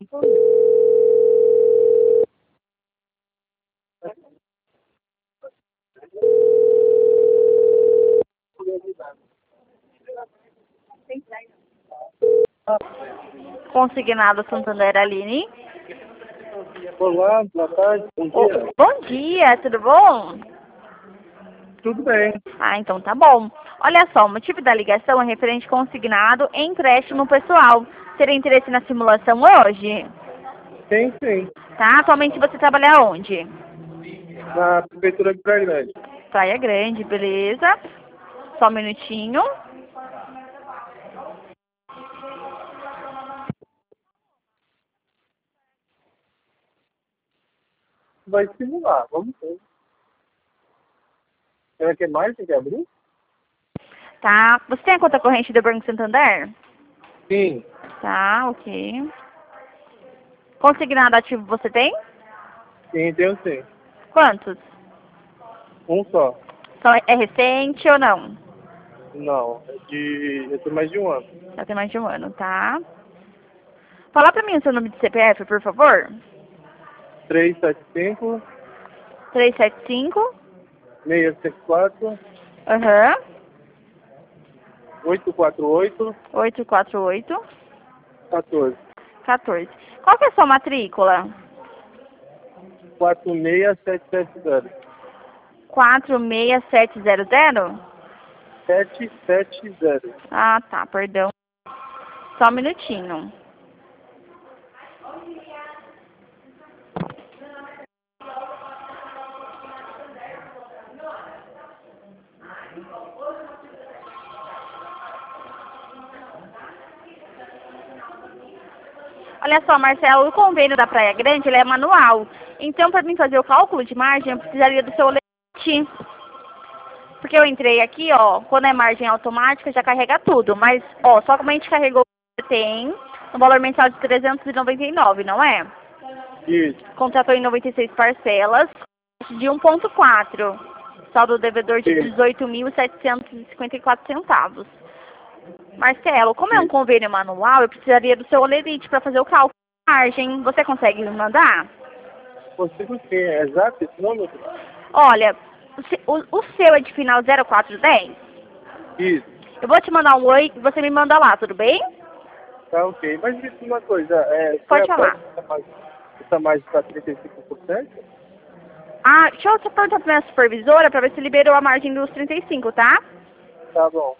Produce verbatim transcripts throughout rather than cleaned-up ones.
Consignado Santander, Aline. Olá, boa tarde, bom Ô, dia. bom dia, tudo bom? Tudo bem? Ah, então tá bom. Olha só, o motivo da ligação é referente consignado em empréstimo pessoal. Teria interesse na simulação hoje? Sim, sim. Tá? Atualmente você trabalha onde? Na Prefeitura de Praia Grande. Praia Grande, beleza. Só um minutinho. Vai simular, vamos ver. Ela quer mais? Você quer abrir? Tá. Você tem a conta corrente do Banco Santander? Sim, Tá, ok. Consignado ativo você tem? sim, tenho sim. Quantos? Um só. Só é recente ou não? Não, é de. Eu tenho mais de um ano. Já tem mais de um ano, tá? Fala pra mim o seu número de C P F, por favor. três sete cinco, trezentos e setenta e cinco. seis sete quatro, Aham. oito quatro oito, oito quatro oito. um quatro. quatorze. Qual que é a sua matrícula? quatro seis sete sete zero. quatro seis sete zero zero? sete sete zero. Ah, tá, perdão. Só um minutinho. Olha só, Marcelo, o convênio da Praia Grande ele é manual. Então, para mim fazer o cálculo de margem, eu precisaria do seu leite. Porque eu entrei aqui, ó, quando é margem automática, já carrega tudo. Mas, ó, só como a gente carregou, tem um valor mensal de trezentos e noventa e nove, não é? Isso. Contratou em noventa e seis parcelas de um ponto quatro. Saldo devedor de Isso. dezoito mil setecentos e cinquenta e quatro centavos. Marcelo, como é um Isso. convênio manual, eu precisaria do seu olerite para fazer o cálculo de margem. Você consegue me mandar? Consigo sim, é exato esse número? Olha, o, se- o- o seu é de final zero quatro dez? Isso. Eu vou te mandar um oi e você me manda lá, tudo bem? Tá ok. Mas me diz uma coisa, é, foi Pode a falar. próxima mais, essa mais para trinta e cinco por cento? Ah, deixa eu só perguntar pra minha supervisora para ver se liberou a margem dos trinta e cinco, tá? Tá bom.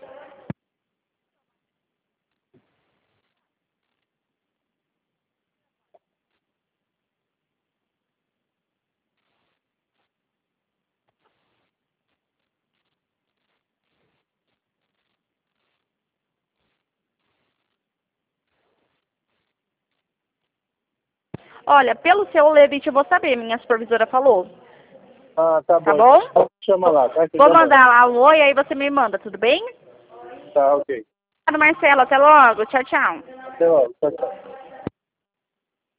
Olha, pelo seu olerite eu vou saber, minha supervisora falou. Ah, tá Tá bom. bom? Então, chama lá, tá? Que eu Vou já mando. mandar lá um oi, aí você me manda, tudo bem? Tá, ok. Obrigada, Marcelo. Até logo. Tchau, tchau. Até logo. Tchau, tchau.